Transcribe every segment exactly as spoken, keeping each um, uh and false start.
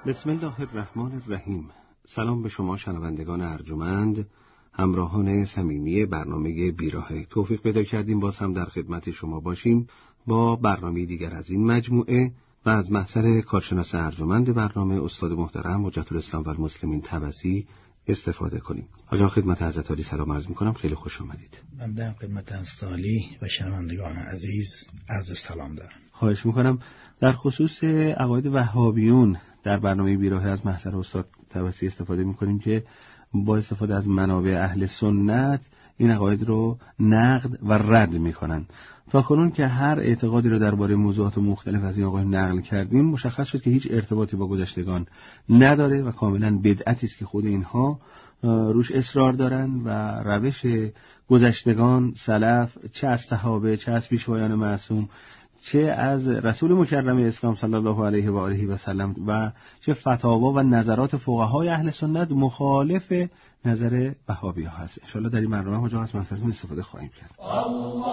بسم الله الرحمن الرحیم. سلام به شما شنوندگان ارجمند، همراهان صمیمی برنامه بیراه. توفیق پیدا کردیم باز هم در خدمت شما باشیم با برنامه دیگر از این مجموعه و از محضر کارشناس ارجمند برنامه استاد محترم حجت الاسلام و المسلمین طبسی استفاده کنیم. حالا خدمت حضرت عالی سلام عرض می‌کنم، خیلی خوش آمدید. من در خدمت حضرت عالی و شنوندگان عزیز عرض سلام دارم. خواهش می‌کنم در خصوص عقاید وهابیون در برنامه بیراه از محضر استاد طبسی استفاده می‌کنیم که با استفاده از منابع اهل سنت این عقاید رو نقد و رد می‌کنن. تا کنون که هر اعتقادی رو درباره موضوعات مختلف از این آقای نقل کردیم، مشخص شد که هیچ ارتباطی با گذشتگان نداره و کاملا بدعتی است که خود اینها روش اصرار دارن و روش گذشتگان سلف، چه از صحابه، چه از پیشوایان معصوم، چه از رسول مکرم اسلام صلی الله علیه و آله و سلم و چه فتاوا و نظرات فقهای اهل سنت مخالف نظر وهابی‌ها هست. ان شاءالله در این برنامه ما از منظرتون استفاده خواهیم کرد. الله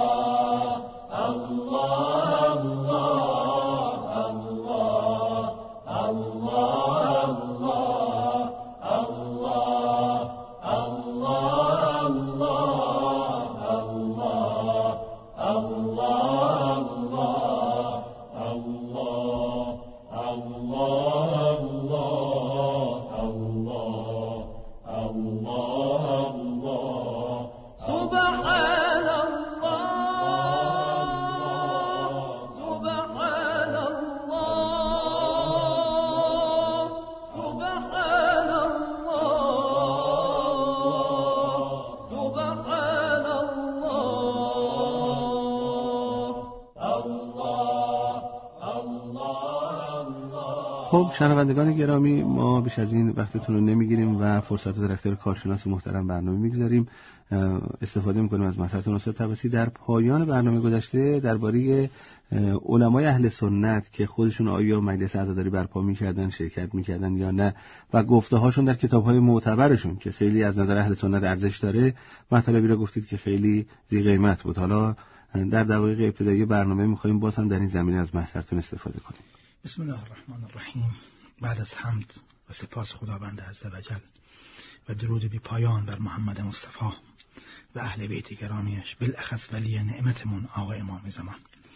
الله الله الله الله خب شنوندگان گرامی، ما بیش از این وقتتون رو نمیگیریم و فرصت رو در اختیار کارشناس محترم برنامه میگذاریم. استفاده میکنیم از مسئلتون استاد طبسی. در پایان برنامه گذشته درباره علمای اهل سنت که خودشون آیا مجلس عزاداری برپا میکردن، شرکت میکردن یا نه و گفته هاشون در کتابهای معتبرشون که خیلی از نظر اهل سنت ارزش داره، مطالبی رو گفتید که خیلی ذی قیمت بود. حالا در دقایق ابتدایی برنامه میخوایم باز هم در این زمینه از محضرتون استفاده کنیم. بسم الله الرحمن الرحیم. بعد از حمد و سپاس خداوند عزوجل و درود بی پایان بر محمد مصطفی و اهل بیت گرامیش، بالاخص ولی نعمتمون آقا امام زمان،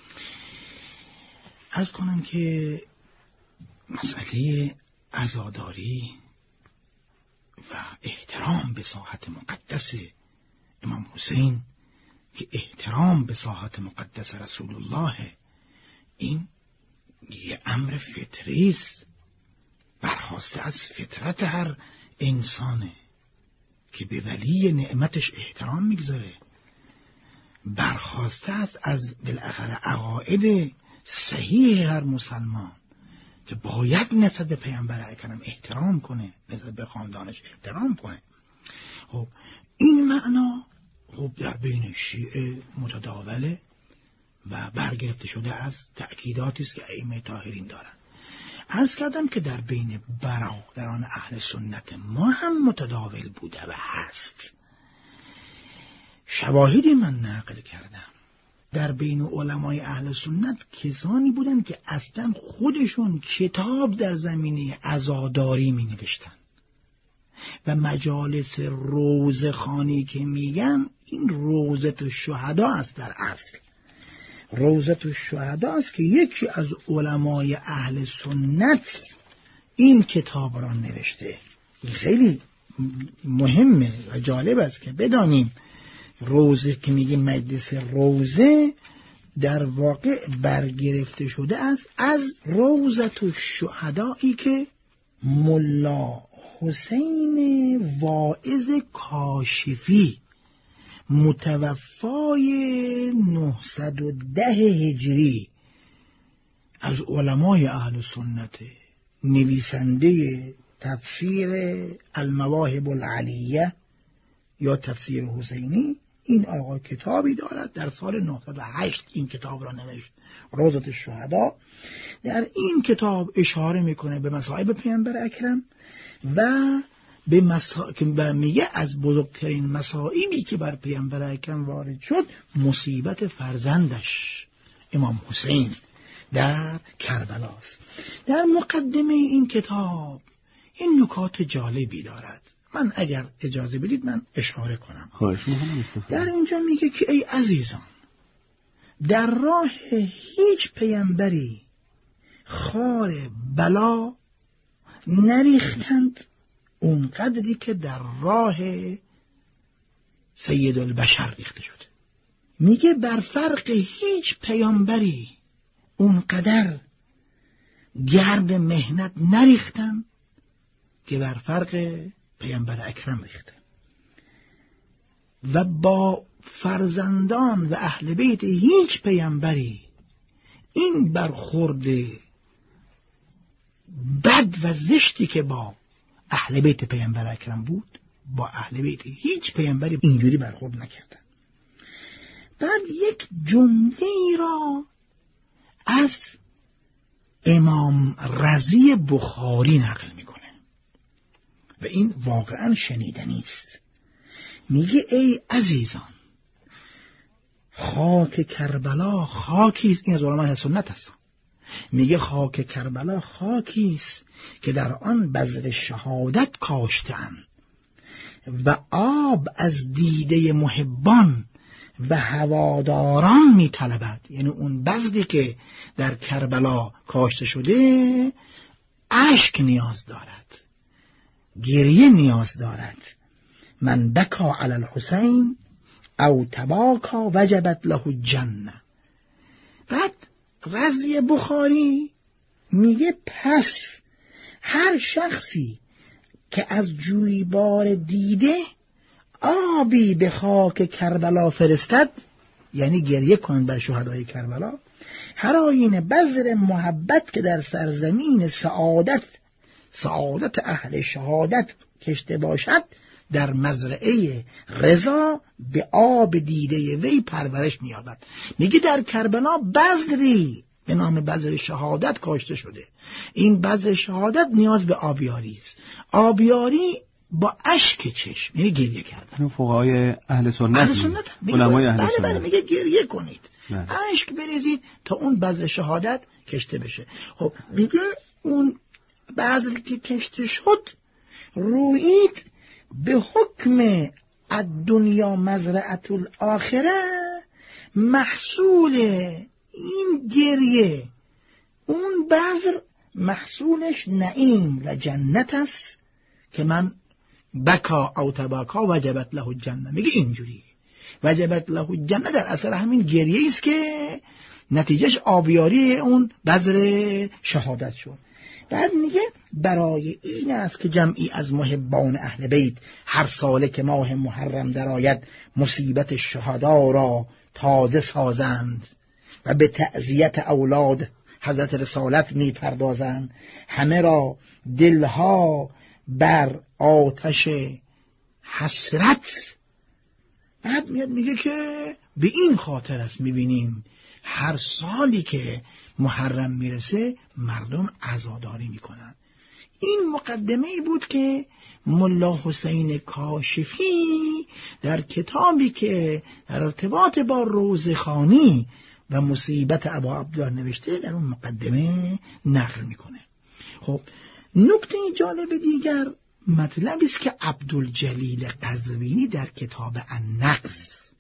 عرض کنم که مسئله عزاداری و احترام به ساحت مقدس امام حسین که احترام به ساحت مقدس رسول الله، این یه امر فطری است، برخواسته از فطرت هر انسانه که به ولی نعمتش احترام میگذاره، برخواسته است از بالاخره عقاید صحیح هر مسلمان که باید نسبت به پیامبر اکرم احترام کنه، نسبت به خاندانش احترام کنه. خب این معنا خب در بین شیعه متداوله و برگرفته شده از تأکیداتی است که ائمه طاهرین دارن. عرض کردم که در بین برادران اهل سنت ما هم متداول بوده و هست. شواهدی من نقل کردم در بین علمای اهل سنت کسانی بودن که اصلا خودشون کتاب در زمینه عزاداری می نوشتن و مجالس روزخوانی که میگن این روزة الشهدا است. در اصل روزة الشهدا است که یکی از علمای اهل سنت این کتاب را نوشته. خیلی مهمه و جالب است که بدانیم روزه که میگه مجلس روزه در واقع برگرفته شده است از روزة الشهدایی که ملا حسین واعظ کاشفی متوفای نهصد و ده هجری از علمای اهل سنت، نویسنده تفسیر المواهب العلیه یا تفسیر حسینی، این آقا کتابی دارد در سال نهصد و هشت این کتاب را نوشت، روزة الشهدا. در این کتاب اشاره میکنه به مصائب پیامبر اکرم و به مسا... که میگه از بزرگترین مصائبی که بر پیامبر اکرم وارد شد مصیبت فرزندش امام حسین در کربلاست. در مقدمه این کتاب این نکات جالبی دارد. من اگر اجازه بدید من اشاره کنم. خواهش می‌کنم. در اینجا میگه که ای عزیزان، در راه هیچ پیامبری خار بلا نریختند اون قدری که در راه سید البشر ریخته شده. میگه بر فرق هیچ پیامبری اون قدر گرد مهنت نریختن که بر فرق پیامبر اکرم ریخته و با فرزندان و اهل بیت هیچ پیامبری این برخورد بد و زشتی که با اهل بیت پیامبر اکرم بود با اهل بیت هیچ پیامبری اینجوری برخورد نکردن. بعد یک جمله را از امام رضی بخاری نقل میکنه و این واقعا شنیدنی است. میگه ای عزیزان، خاک کربلا خاکی است. این از علمای اهل سنت هست. میگه خاک کربلا خاکی است که در آن بذر شهادت کاشته‌اند و آب از دیده محبان و هواداران میطلبد. یعنی اون بذری که در کربلا کاشته شده اشک نیاز دارد، گریه نیاز دارد. من بکا علی الحسین او تباکا وجبت له الجنه. بعد رضی بخاری میگه پس هر شخصی که از جویبار دیده آبی به خاک کربلا فرستد، یعنی گریه کن بر شهدای کربلا، هر آیین بذر محبت که در سرزمین سعادت سعادت اهل شهادت کشته باشد در مزرعه رضا به آب دیده وی پرورش می‌یابد. میگه در کربلا بذری به نام بذر شهادت کاشته شده. این بذر شهادت نیاز به آبیاری است. آبیاری با اشک چشم، یعنی گریه کردن. فقهای اهل سنت، اهل سنت علمای اهل سنت. بله بله میگه گریه کنید، اشک بریزید تا اون بذر شهادت کشته بشه. خب میگه اون بذر که کشته شد رویید به حکم الدنیا مزرعة الاخره، محصول این گریه اون بذر محصولش نعیم و جنت است که من بکا او تباکا وجبت له الجنه. میگه اینجوری وجبت له الجنه در اثر همین گریه است که نتیجهش آبیاری اون بذر شهادت شد. بعد میگه برای این است که جمعی از محبان اهل بیت هر ساله که ماه محرم درآید مصیبت شهدا را تازه سازند و به تعزیت اولاد حضرت رسالت می پردازند، همه را دلها بر آتش حسرت. بعد میاد میگه که به این خاطر است میبینیم هر سالی که محرم میرسه مردم عزاداری میکنن. این مقدمه ای بود که ملا حسین کاشفی در کتابی که در ارتباط با روزخوانی و مصیبت ابا عبدالله نوشته در اون مقدمه نقل میکنه. خب نکته جالب دیگر مطلبی است که عبدالجلیل قزوینی در کتاب النقض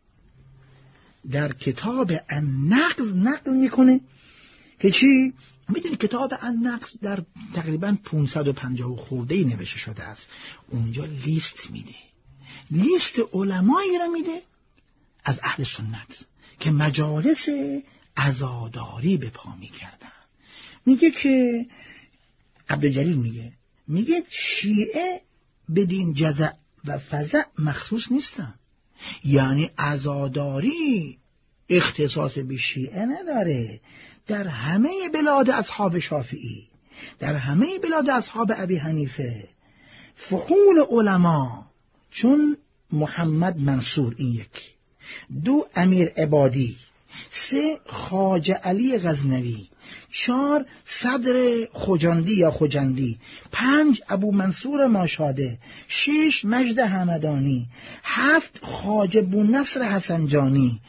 در کتاب النقض نقل میکنه که چی؟ میدونی کتاب النقض در تقریبا پانصد و پنجاه خورده‌ای نوشته شده است. اونجا لیست میده، لیست علمایی را میده از اهل سنت که مجالس عزاداری به پا میکردن. میگه که عبدالجلیل میگه میگه شیعه بدین جزع و فزع مخصوص نیستن، یعنی عزاداری اختصاص به شیعه نداره. در همه بلاد اصحاب شافعی، در همه بلاد اصحاب ابی حنیفه، فحول علما چون محمد منصور این یکی، دو امیر عبادی، سه خواجه علی غزنوی، چهار صدر خجندی یا خجندی، پنج ابو منصور ماشاده، شش مجد همدانی، هفت خواجه بونصر حسنجانی،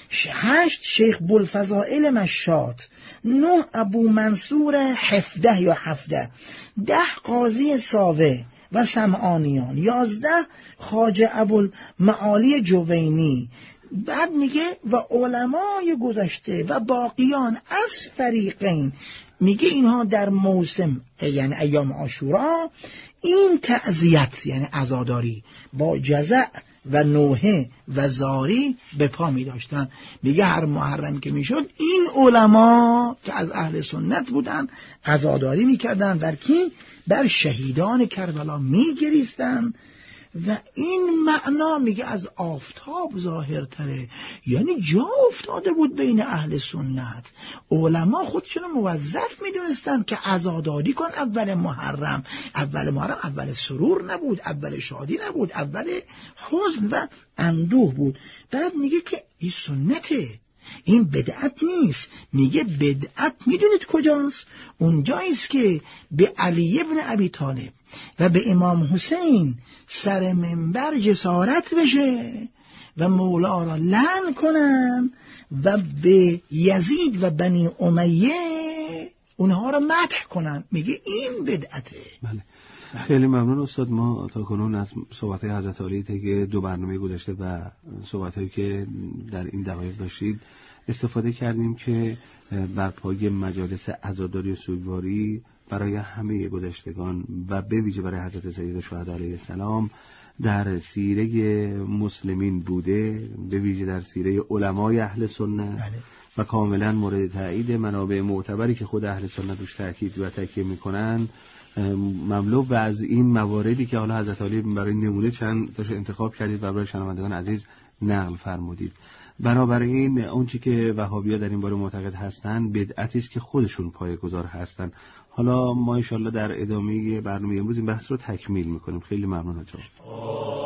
هشت شیخ بوالفضائل مشات، نه ابو منصور حفده یا حفده، ده قاضی ساوه و سمعانیان، یازده خواجه ابوالمعالی جوینی. بعد میگه و علمای گذشته و باقیان از فریقین، میگه اینها در موسم یعنی ایام عاشورا این تعزیت یعنی عزاداری با جزع و نوحه و زاری به پا می داشتن. میگه هر محرم که میشد این علما که از اهل سنت بودن عزاداری میکردن، بر کی؟ بر شهیدان کربلا میگریستن. و این معنا میگه از آفتاب ظاهرتره، یعنی جا افتاده بود بین اهل سنت. علما خودشون موظف میدونستن که عزاداری کن اول محرم. اول محرم اول سرور نبود، اول شادی نبود، اول حزن و اندوه بود. بعد میگه که این سنته، این بدعت نیست. میگه بدعت میدونید کجاست؟ اونجاییست که به علی ابن ابی طالب و به امام حسین سر منبر جسارت بشه و مولا را لعن کنن و به یزید و بنی امیه اونها را مدح کنن. میگه این بدعته. بله. خیلی ممنون استاد. ما تا کنون از صحبت‌های حضرت علی که دو برنامه گذشته و صحبت‌هایی که در این دقایق داشتید استفاده کردیم که بر پای مجالس عزاداری و سوگواری برای همه گذشتگان و به ویژه برای حضرت سید شهدا علیه السلام در سیره مسلمین بوده، به ویژه در سیره علمای اهل سنت بله. و کاملا مورد تایید منابع معتبری که خود اهل سنت روش تاکید و تکیه میکنن مملو و از این مواردی که حالا حضرت علی برای نمونه چند تاشو انتخاب کردید و برای شنوندگان عزیز نقل فرمودید. بنابراین اون چی که وهابی‌ها در این باره معتقد هستند بدعتی است که خودشون پایه‌گذار هستند. حالا ما ان شاءالله در ادامه برنامه امروز این بحث رو تکمیل می‌کنیم. خیلی ممنون حاج آقا.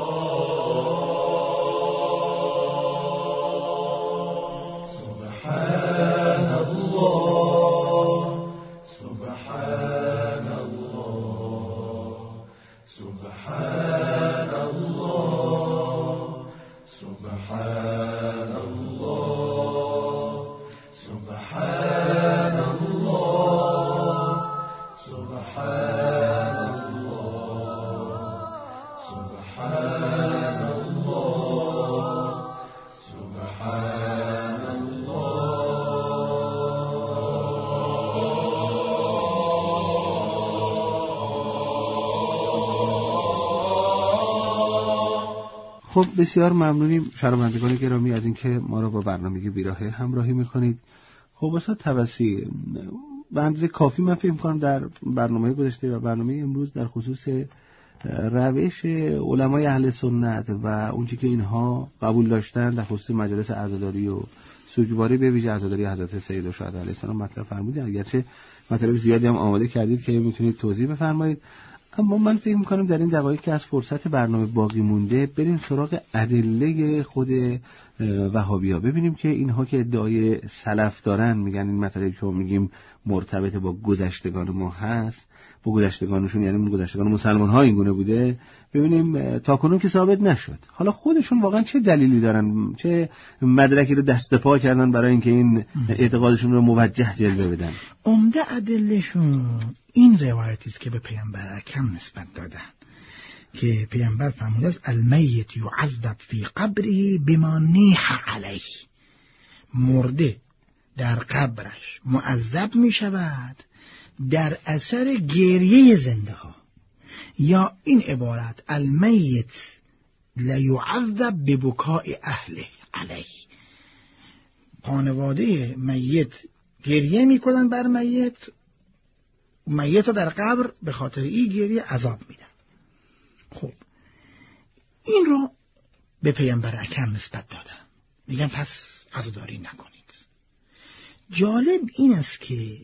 خب بسیار ممنونیم شنوندگان گرامی از اینکه ما را با برنامه بیراهه همراهی میکنید. خب استاد توسی، به اندازه کافی من فکر می‌کنم در برنامه گذشته و برنامه امروز در خصوص روش علمای اهل سنت و اونچه که اینها قبول داشتن در خصوص مجالس عزاداری و سوگواری به ویژه عزاداری حضرت سید شهدا علیه السلام مطلب فرمودید، اگرچه مطالب زیادی هم آماده کردید که میتونید توضیح بفرمایید. اما من فکر می‌کنم در این دقایق که از فرصت برنامه باقی مونده بریم سراغ ادله خود وهابی‌ها، ببینیم که اینها که ادعای سلف دارن، میگن این مطالبی که ما میگیم مرتبط با گذشتگان ما هست، با گذشتگانشون یعنی گذشتگان مسلمان‌ها این گونه بوده، ببینیم تاکنون که ثابت نشد. حالا خودشون واقعا چه دلیلی دارن، چه مدرکی رو دست پا کردن برای اینکه این اعتقادشون رو موجه جلوه بدن؟ عمده ادلهشون این روایتی است که به پیامبر اکرم نسبت دادن که پیامبر فرموده است المیت یعذب فی قبره بما نیح علیه، مرده در قبرش معذب می شود در اثر گریه زنده ها. یا این عبارت المیت لیعذب ببکاء اهله علیه، خانواده میت گریه میکنن بر میت، میت رو در قبر به خاطر این گریه عذاب میدن. خب این رو به پیامبر اکرم نسبت دادن، میگن پس عزاداری نکنید. جالب این است که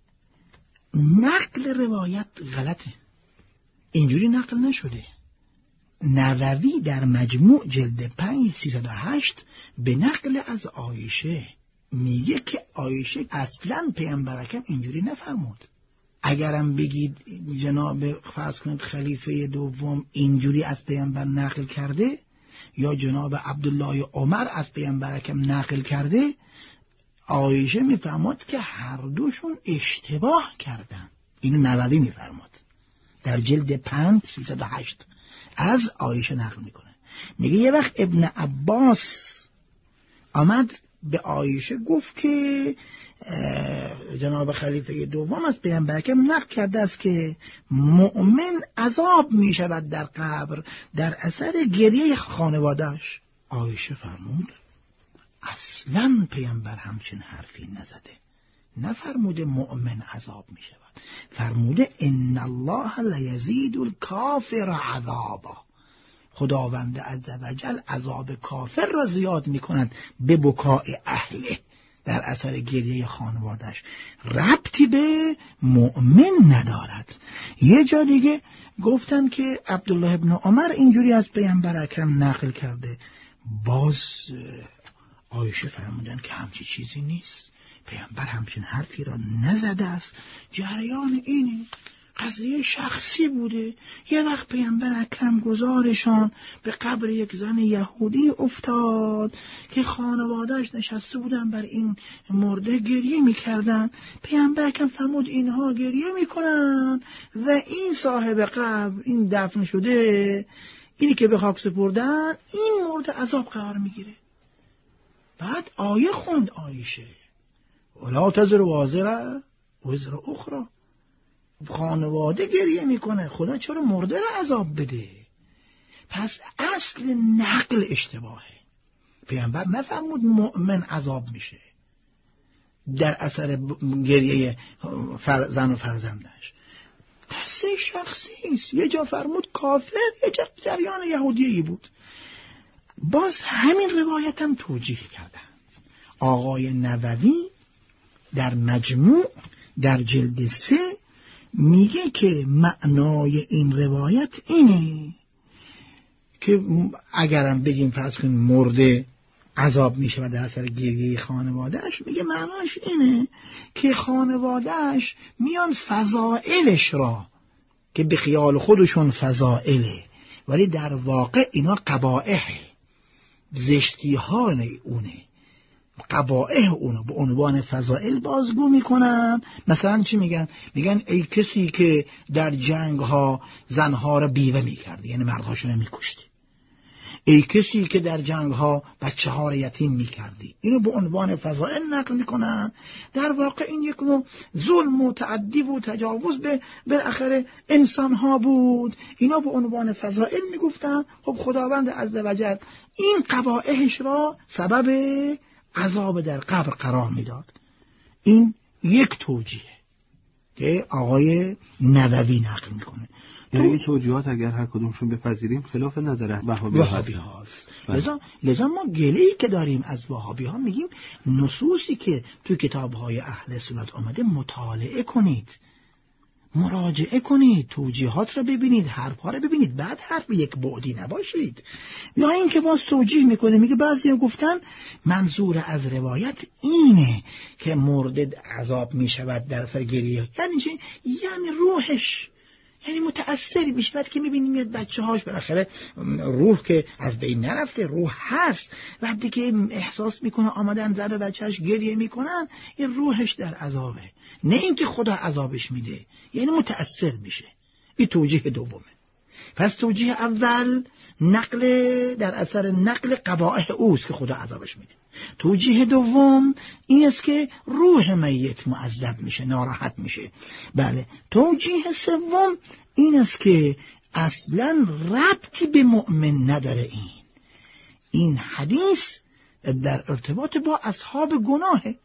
نقل روایت غلطه، اینجوری نقل نشده. نووی در مجموع جلد پنج سیصد و هشت به نقل از عایشه میگه که عایشه اصلا پیامبر اکرم اینجوری نفرمود. اگرم بگید جناب فرض کنید خلیفه دوم اینجوری از پیامبر نقل کرده، یا جناب عبدالله عمر از پیامبر اکرم نقل کرده، عایشه میفرماد که هر دوشون اشتباه کردن. اینو نووی میفرماد در جلد پنج سیصد و هشت از عایشه نقل میکنه. میگه یه وقت ابن عباس آمد به عایشه گفت که جناب خلیفه دوم از پیامبر اکرم نقل کرده است که مؤمن عذاب می شود در قبر در اثر گریه خانواده‌اش. عایشه فرمود اصلاً پیامبر همچین حرفی نزده، نفرموده مؤمن عذاب می شود، فرموده ان الله لیزید الکافر عذابا، خداوند عزوجل عذاب کافر را زیاد می کند به بکاء اهله، در اثر گریه خانوادش، ربطی به مؤمن ندارد. یه جا دیگه گفتن که عبدالله ابن عمر اینجوری از پیامبر اکرم نقل کرده، باز عایشه فرمودن که همچی چیزی نیست، پیامبر همچین حرفی را نزده است، جریان اینه، قضیه شخصی بوده. یه وقت پیامبر اکرم گزارشان به قبر یک زن یهودی افتاد که خانواده‌اش نشسته بودن بر این مرده گریه میکردن. پیامبر اکرم فرمود اینها گریه میکنن و این صاحب قبر، این دفن شده، اینی که به خاک سپردن، این مرده عذاب قرار میگیره. بعد آیه خوند عایشه ولا تزر وازره وزر اخرى، خانواده گریه میکنه، خدا چرا مرده را عذاب بده؟ پس اصل نقل اشتباهه. پیامبر نفرمود مؤمن عذاب میشه در اثر گریه زن و فرزندش، قصه شخصی است. یه جا فرمود کافر، یه جا جریان یهودیی بود. باز همین روایت هم توجیه کردن. آقای نووی در مجموع در جلد سه میگه که معنای این روایت اینه که اگرم بگیم فرض کنیم مرده عذاب میشه و در اثر گریه خانوادهش، میگه معناش اینه که خانوادهش میان فضائلش را که به خیال خودشون فضائله ولی در واقع اینا قبائحه، زشتی ها اونه، قبائح اونو به عنوان فضائل بازگو میکنن. مثلا چی میگن؟ میگن ای کسی که در جنگ ها زنها را بیوه میکردی، یعنی مردهاشون رو میکشتی، ای کسی که در جنگ ها بچه ها را یتیم میکردی، اینو به عنوان فضائل نقل میکنن. در واقع این یک نوع ظلم و تعدی و تجاوز به بالاخره انسان ها بود، اینا به عنوان فضائل میگفتن. خب خداوند عزوجل این قبائحش را سبب عذاب در قبر قرار میداد. این یک توجیه که آقای نووی نقل میکنه. یعنی این توجیهات اگر هر کدومشون بپذیریم خلاف نظر وهابی هاست. لذا لذا ما گله‌ای که داریم از وهابی ها، میگیم نصوصی که تو کتاب‌های اهل سنت آمده مطالعه کنید، مراجعه کنید، توجیهات را ببینید، حرف‌ها را ببینید، بعد حرف یک بعدی نباشید. یا این که باز توجیه میکنه، میگه بعضیا گفتن منظور از روایت اینه که مرده عذاب میشود در اثر گریه. یعنی چی؟ یعنی روحش، یعنی متأثری میشه وقتی که میبینیم میاد بچه هاش، بالاخره روح که از بین نرفته، روح هست، وقتی که احساس میکنه آمدن زن و بچهش گریه میکنن، این روحش در عذابه، نه اینکه خدا عذابش میده، یعنی متأثر میشه. این توجیه دومه. پس توجیه اول نقل در اثر نقل قبائح اوست که خدا عذابش میده. توجیه دوم این است که روح میت معذب میشه، ناراحت میشه. بله. توجیه سوم این است که اصلا ربطی به مؤمن نداره. این این حدیث در ارتباط با اصحاب گناهه.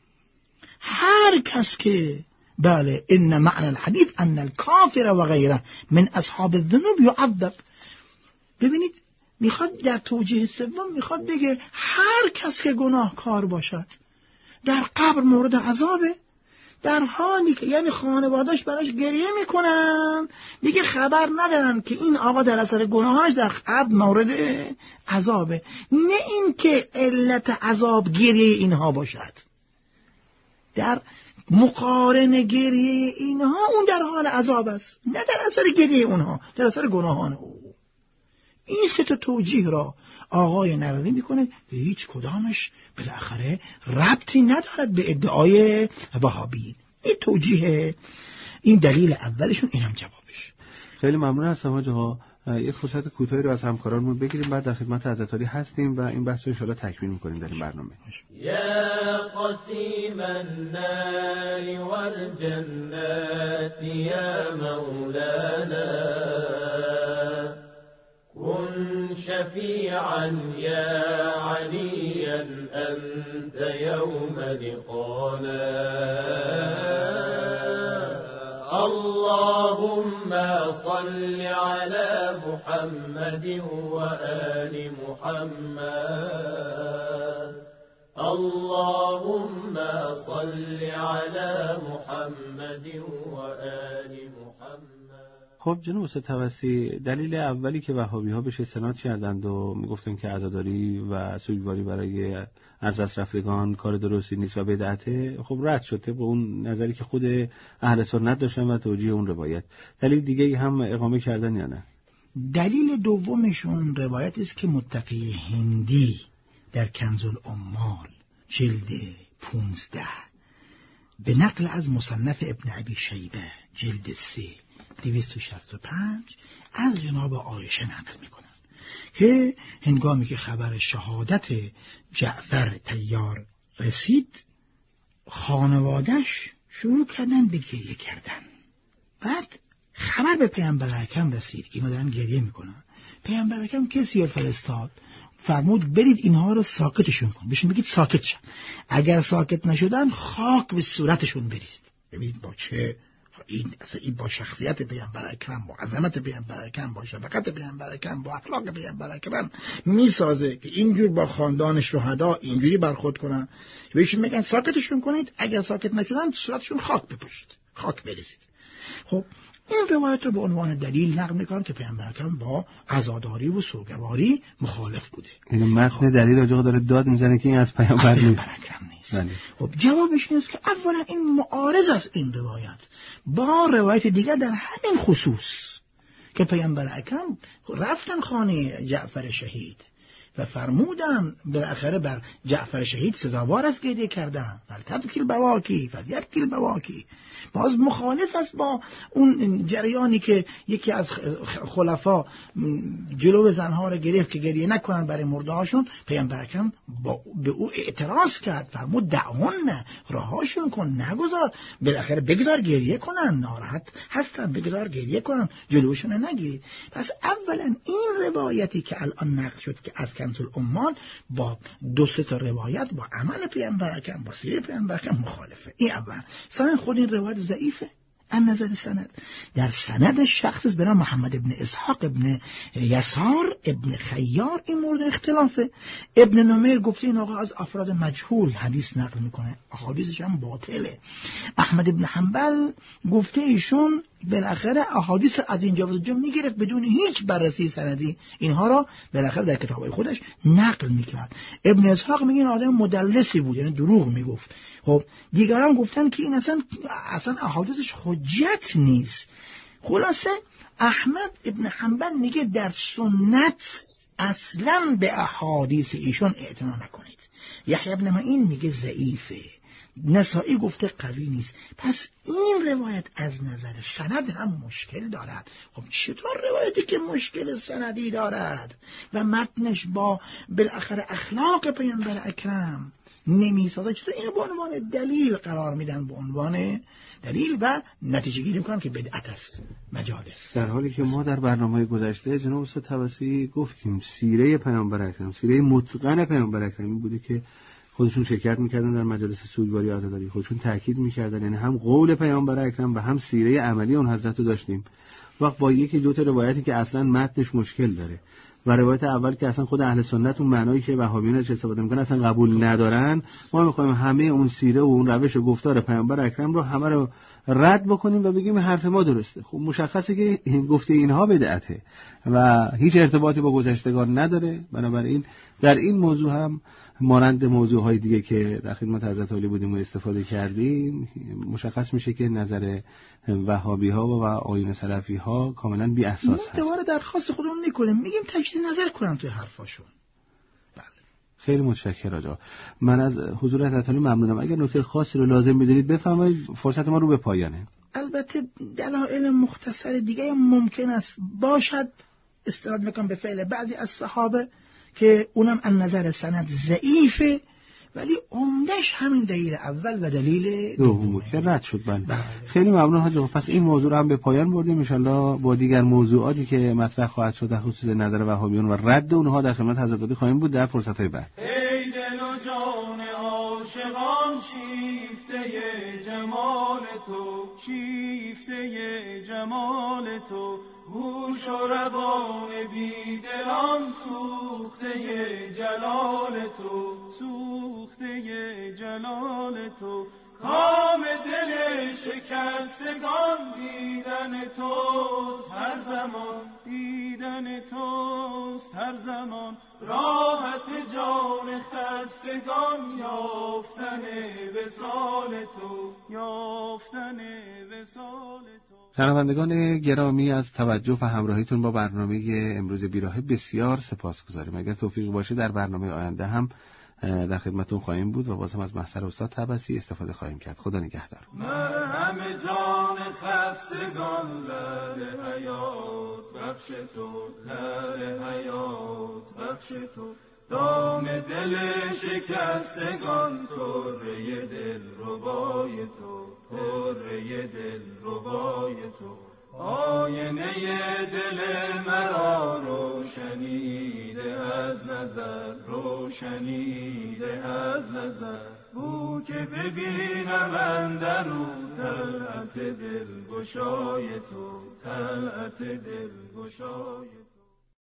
هر کس که بله ان معنی الحدیث ان الکافر و غیره من اصحاب الذنوب یعذب. ببینید میخواد در توجیه سوم میخواد بگه هر کس که گناهکار باشد در قبر مورد عذابه، در حالی که یعنی خانواده‌اش براش گریه میکنن، دیگه خبر ندارن که این آقا در اثر گناهاش در قبر مورد عذابه. نه این که علت عذاب گریه اینها باشد، در مقارن گریه اینها اون در حال عذاب است، نه در اثر گریه اونها، در اثر گناهان او. این سه تا توجیه را آقای نووی میکنه و هیچ کدامش بالاخره ربطی ندارد به ادعای وهابی. این توجیه، این دلیل اولشون، اینم جوابش. خیلی ممنون هستم حاج آقا. یک فرصت کوتاهی رو از همکارانمون بگیریم، بعد در خدمت حضرت عالی هستیم و این بحث رو ان شاءالله تکمیل می‌کنیم در این برنامه. یا قسیم النار والجنات یا مولانا كن شفيعا يا عليا أنت يوم لقانا اللهم صل على محمد وآل محمد اللهم صل على محمد وآل محمد. خب جناب استاد توسی، دلیل اولی که وهابی‌ها بهش استناد کردند و میگفتن که عزاداری و سوگواری برای از دست رفتگان کار درستی نیست و بدعته، خب رد شده به اون نظری که خود اهل سنت داشتن و توجیه اون روایت. دلیل دیگه هم اقامه کردن یا نه؟ دلیل دومشون روایت است که متقی هندی در کنز العمال جلد پونزده به نقل از مصنف ابن ابی شیبه جلد سه دویست و شصت و پنج از جناب عایشه نقل میکنن که هنگامی که خبر شهادت جعفر طیار رسید، خانوادش شروع کردن به گریه کردن. بعد خبر به پیامبر اکرم رسید که اینا دارن گریه میکنن. پیامبر اکرم کسی رو فرستاد، فرمود برید اینها رو ساکتشون کن، بهشون بگید ساکت شن، اگر ساکت نشدن خاک به صورتشون بریزید. ببینید با چه این اصلا این با شخصیت پیامبر اکرم، با عظمت پیامبر اکرم، با شفقت پیامبر اکرم، با اخلاق پیامبر اکرم میسازه که اینجور با خاندان شهدا اینجوری برخورد کنن. بهشون میگن ساکتشون کنید، اگر ساکت نشدن صورتشون خاک بپوشید، خاک بریزید. خب این روایت رو به عنوان دلیل نقل میکنن که پیامبر اکرم با عزاداری و سوگواری مخالف بوده. این متن دلیل آقا داره داد میزنه که این از پیامبر نیست. نیست. خب جوابش این است که اولا این معارض است این روایت با روایت دیگر در همین خصوص که پیامبر اکرم رفتن خانه جعفر شهید و فرمودن بالاخره بر جعفر شهید سزاوار است گریه کردن، فلتبکیل بواکی فلیبکیل بواکی. باز مخالف است با اون جریانی که یکی از خلفا جلو زنها را گرفت که گریه نکنن برای مردهاشون. پیامبر اکرم به او اعتراض کرد، فرمود دعون، رهاشون کن، نگذار، بالاخره بگذار گریه کنن، ناراحت هستن، بگذار گریه کنن، جلوشون رو نگیرید. پس اولا این روایتی که الان نقل شد که از کنز العمال با دو سه تا روایت با عمل پیامبر اکرم، با سیره پیامبر اکرم مخالفه. این اول. ثانیا خود این روایت ضعیفه از نظر سند. در سند شخص به نام محمد ابن اسحاق ابن یسار ابن خیار این مورد اختلافه. ابن نمیر گفته این آقا از افراد مجهول حدیث نقل میکنه، احادیثش هم باطله. احمد ابن حنبل گفته ایشون بالاخره احادیث از اینجا و اونجا میگرفت بدون هیچ بررسی سندی، اینها را بالاخره در کتابهای خودش نقل میکرد. ابن اسحاق میگه این آدم مدلسی بود، یعنی دروغ میگفت. خب دیگران گفتن که این اصلا اصلا احادیثش حجت نیست. خلاصه احمد ابن حنبل میگه در سنت اصلا به احادیث ایشون اعتنا نکنید. یحیی ابن معین میگه ضعیفه. نسائی گفته قوی نیست. پس این روایت از نظر سند هم مشکل دارد. خب چطور روایتی که مشکل سندی دارد و متنش با بالاخره اخلاق پیامبر اکرم نمیسازه، چطور اینو به عنوان دلیل قرار میدن، به عنوان دلیل و نتیجه گیری میکنن که بدعت است مجالس، در حالی که ما در برنامه گذشته جناب استاد توسی گفتیم سیره پیامبر اکرم، سیره متقن پیامبر اکرم بوده که خودشون شرکت میکردن در مجالس سوگواری و عزاداری، خودشون تاکید میکردن، یعنی هم قول پیامبر اکرم و هم سیره عملی اون حضرت رو داشتیم. وقت با یکی دو تا روایتی که اصلا متنش مشکل داره و روایت اول که اصلا خود اهل سنت اون معنایی که وهابیان ازش استفاده میکنن اصلا قبول ندارن، ما میخوایم همه اون سیره و اون روش و گفتار پیامبر اکرم رو همه رو رد بکنیم و بگیم حرف ما درسته. خب مشخصه که گفته اینها بدعته و هیچ ارتباطی با گذشتگان نداره. بنابراین در این موضوع هم مانند موضوعهای دیگه که در خدمت حضرت علی بودیم و استفاده کردیم، مشخص میشه که نظر وهابی ها و آیین سلفی ها کاملا بی اساس هست. ما دوباره درخواست خودمون میکنیم، میگیم تجدید نظر کنن توی حرفاشون. بله. خیلی متشکرم آقا. من از حضور حضرت علی ممنونم. اگر نکته خاصی رو لازم می‌دونید بفرمایید، فرصت ما رو به پایانه. البته دلایل مختصر دیگه ممکن است باشد، استناد میکنم به فعل بعضی از صحابه که اونم از نظر سند ضعیفه، ولی عمدش همین دلیل اول و دلیل دوم بود که رد شد. بله. خیلی ممنون حاج آقا. پس این موضوع رو هم به پایان بردیم. ان شاءالله با دیگر موضوعاتی که مطرح خواهد شد در خصوص نظر وهابیون و رد اونها در خدمت حضرت علی خواهیم بود در فرصت‌های بعد. ای دل و جان عاشقان شیفته جمال تو، شیفته جمال تو، گوش و روان بیدلان سوخته جلال تو، سوخته جلال تو، کام دل شکستگان دیدن توست هر زمان، دیدن توست هر زمان، راحت جان خستگان یافتن وصال تو، یافتن وصال تو. شنوندگان گرامی، از توجه و همراهیتون با برنامه امروز بیراهه بسیار سپاسگزاریم. اگر توفیق باشه در برنامه آینده هم در خدمتون خواهیم بود و باز هم از محضر استاد طبسی استفاده خواهیم کرد. خدا نگهدار. مرهم جان خستگان لعل حیات بخش تو، لعل حیات بخش تو، دام دل شکستگان طره دل ربای تو، طره دل ربای تو، آینه دل مرا روشنیده از نظر، روشنیده از نظر، بو که ببینم اندرو طلعت دل گشای تو، طلعت دل گشای تو.